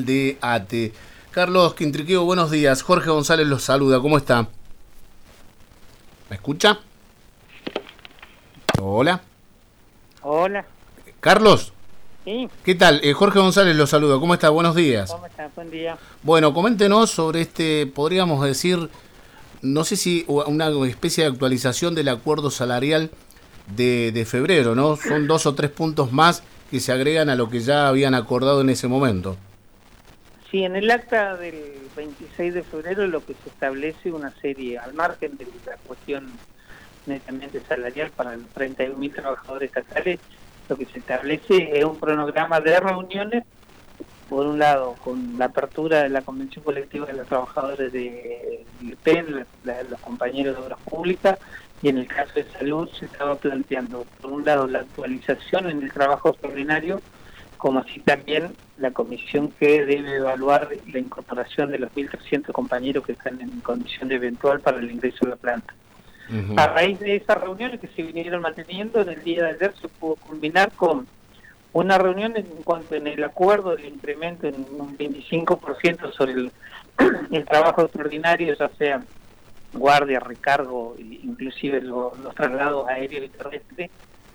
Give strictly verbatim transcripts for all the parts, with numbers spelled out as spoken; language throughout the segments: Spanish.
de ATE. Carlos Quintriqueo, buenos días. Jorge González los saluda. ¿Cómo está? ¿Me escucha? Hola. Hola. Carlos. Sí. ¿Qué tal? Eh, Jorge González los saluda. ¿Cómo está? Buenos días. ¿Cómo está? Buen día. Bueno, coméntenos sobre este, podríamos decir, no sé si una especie de actualización del acuerdo salarial de, de febrero, ¿no? Son dos o tres puntos más que se agregan a lo que ya habían acordado en ese momento. Sí, en el acta del veintiséis de febrero lo que se establece una serie, al margen de la cuestión netamente salarial para los treinta y un mil trabajadores estatales, lo que se establece es un cronograma de reuniones, por un lado, con la apertura de la Convención Colectiva de los Trabajadores de P E N, la, los compañeros de Obras Públicas, y en el caso de Salud se estaba planteando, por un lado, la actualización en el trabajo extraordinario, como así también la comisión que debe evaluar la incorporación de los mil trescientos compañeros que están en condición de eventual para el ingreso a la planta. Uh-huh. A raíz de esas reuniones que se vinieron manteniendo, en el día de ayer se pudo culminar con una reunión en cuanto en el acuerdo del incremento en un veinticinco por ciento sobre el, el trabajo extraordinario, ya sea guardia, recargo, inclusive los, los traslados aéreos y terrestres,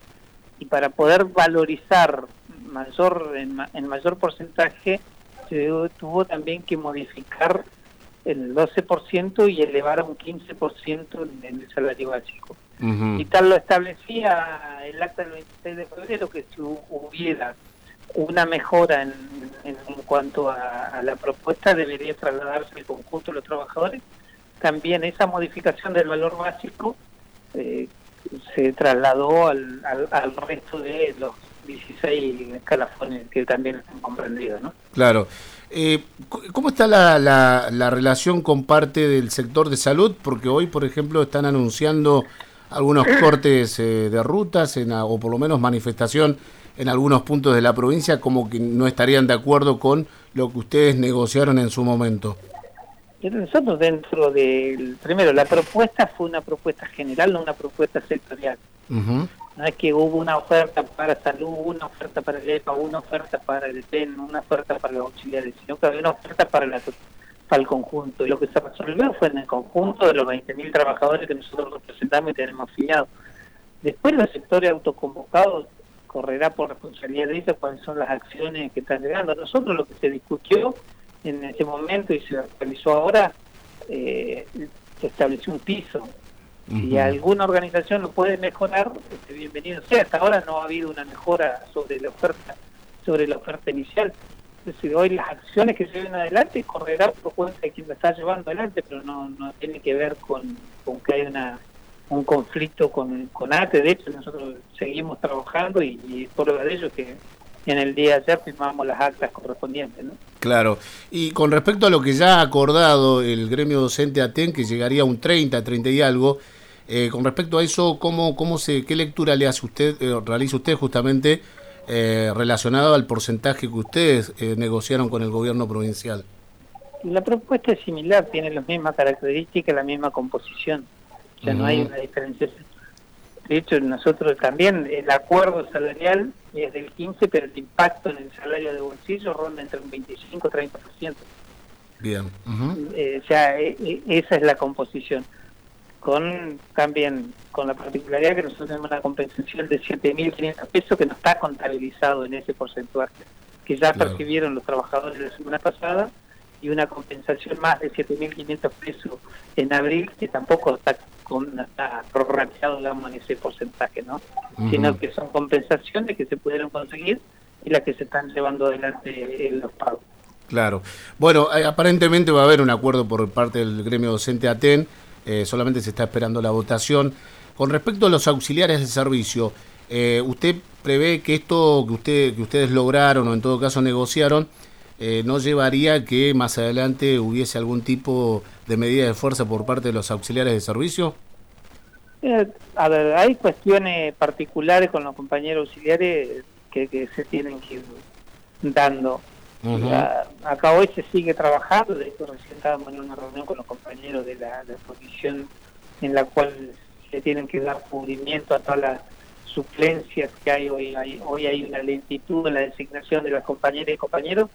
y para poder valorizar mayor en, en mayor porcentaje se tuvo también que modificar el doce por ciento y elevar a un quince por ciento en, en el salario básico. Uh-huh. Y tal lo establecía el acta del veintiséis de febrero, que si hubiera una mejora en, en, en cuanto a, a la propuesta debería trasladarse al conjunto de los trabajadores. También esa modificación del valor básico eh, se trasladó al, al, al resto de los dieciséis escalafones que también están comprendidos, ¿no? Claro. Eh, ¿Cómo está la, la, la relación con parte del sector de salud? Porque hoy, por ejemplo, están anunciando algunos cortes eh, de rutas en, o por lo menos manifestación en algunos puntos de la provincia, como que no estarían de acuerdo con lo que ustedes negociaron en su momento. Nosotros dentro del... Primero, la propuesta fue una propuesta general, no una propuesta sectorial. Uh-huh. No es que hubo una oferta para salud, una oferta para el E P A, una oferta para el P E N, una oferta para los auxiliares, sino que había una oferta para, la, para el conjunto. Y lo que se resolvió fue en el conjunto de los veinte mil trabajadores que nosotros representamos y tenemos afiliados. Después los sectores autoconvocados correrá por responsabilidad de ellos cuáles son las acciones que están llegando. Nosotros lo que se discutió en ese momento y se actualizó ahora, eh, se estableció un piso. Uh-huh. Si alguna organización lo puede mejorar, este, bienvenido sea. Hasta ahora no ha habido una mejora sobre la oferta, sobre la oferta inicial. Es decir, hoy las acciones que se ven adelante correrán por cuenta de quien la está llevando adelante, pero no, no tiene que ver con, con que hay una un conflicto con, con ATE. De hecho, nosotros seguimos trabajando y, y por lo de ello que en el día de ayer firmamos las actas correspondientes, ¿no? Claro. Y con respecto a lo que ya ha acordado el gremio docente ATEN, que llegaría a un treinta, treinta y algo, eh, con respecto a eso, ¿cómo, cómo se, qué lectura le hace usted, eh, realiza usted justamente eh, relacionado al porcentaje que ustedes eh, negociaron con el gobierno provincial? La propuesta es similar, tiene las mismas características, la misma composición. O sea, uh-huh. No hay una diferencia. De hecho, nosotros también, el acuerdo salarial es del quince, pero el impacto en el salario de bolsillo ronda entre un veinticinco y treinta por ciento. Bien. Uh-huh. Eh, o sea, eh, esa es la composición. Con también con la particularidad que nosotros tenemos una compensación de siete mil quinientos pesos que no está contabilizado en ese porcentaje, que ya claro. Percibieron los trabajadores la semana pasada, y una compensación más de siete mil quinientos pesos en abril, que tampoco está, con, está prorrateado, digamos, en ese porcentaje, ¿no? Uh-huh. Sino que son compensaciones que se pudieron conseguir y las que se están llevando adelante en los pagos. Claro. Bueno, eh, aparentemente va a haber un acuerdo por parte del gremio docente ATEN, eh, solamente se está esperando la votación. Con respecto a los auxiliares de servicio, eh, ¿usted prevé que esto que, usted, que ustedes lograron o en todo caso negociaron, Eh, ¿no llevaría a que más adelante hubiese algún tipo de medida de fuerza por parte de los auxiliares de servicio? Eh, a ver, hay cuestiones particulares con los compañeros auxiliares que, que se tienen que ir dando. Uh-huh. La, acá hoy se sigue trabajando, de hecho recién estábamos en una reunión con los compañeros de la, de la comisión en la cual se tienen que dar cubrimiento a todas las suplencias que hay hoy. Hay, hoy hay una lentitud en la designación de las compañeras y compañeros,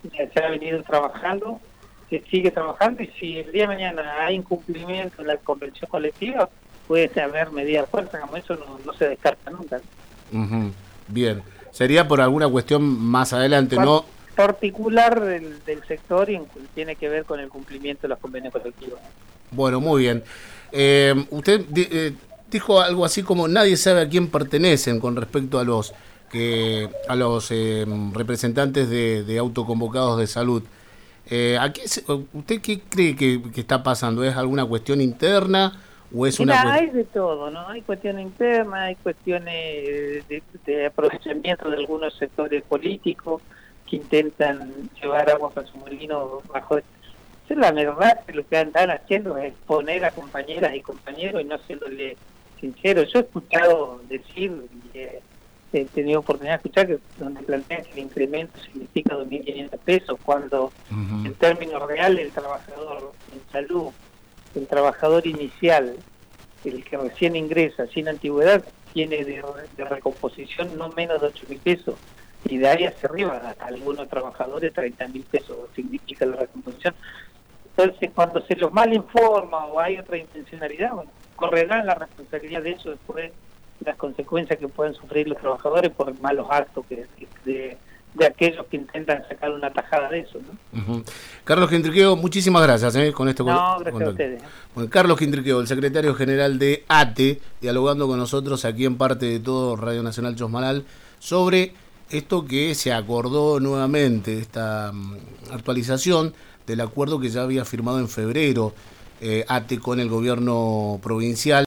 se ha venido trabajando, se sigue trabajando, y si el día de mañana hay incumplimiento en la convención colectiva, puede haber medidas fuertes, como eso no, no se descarta nunca. Uh-huh. Bien, sería por alguna cuestión más adelante, Par ¿no? Particular del, del sector y en, tiene que ver con el cumplimiento de los convenios colectivos. Bueno, muy bien. Eh, usted di, eh, dijo algo así como nadie sabe a quién pertenecen con respecto a los que a los eh, representantes de, de autoconvocados de salud. Eh, ¿a qué se, ¿Usted qué cree que, que está pasando? ¿Es alguna cuestión interna o es Mira, una hay de todo, ¿no? Hay cuestiones internas, hay cuestiones de, de aprovechamiento de algunos sectores políticos que intentan llevar agua para su molino bajo. Es la verdad que lo que andan haciendo es poner a compañeras y compañeros y no siéndole sincero. Yo he escuchado decir, eh, he tenido oportunidad de escuchar que donde plantean que el incremento significa dos mil quinientos pesos, cuando uh-huh. en términos reales el trabajador en salud, el trabajador inicial, el que recién ingresa sin antigüedad, tiene de, de recomposición no menos de ocho mil pesos, y de ahí hacia arriba, hasta algunos trabajadores treinta mil pesos significa la recomposición. Entonces, cuando se los mal informa o hay otra intencionalidad, bueno, correrán la responsabilidad de eso después, las consecuencias que pueden sufrir los trabajadores por malos actos que de, de aquellos que intentan sacar una tajada de eso, ¿no? Uh-huh. Carlos Quintriqueo, muchísimas gracias ¿eh? con este No, gracias con... a ustedes. Bueno, Carlos Quintriqueo, el secretario general de A T E, dialogando con nosotros aquí en Parte de Todo, Radio Nacional Chosmalal, sobre esto que se acordó nuevamente, esta um, actualización del acuerdo que ya había firmado en febrero eh, A T E con el gobierno provincial.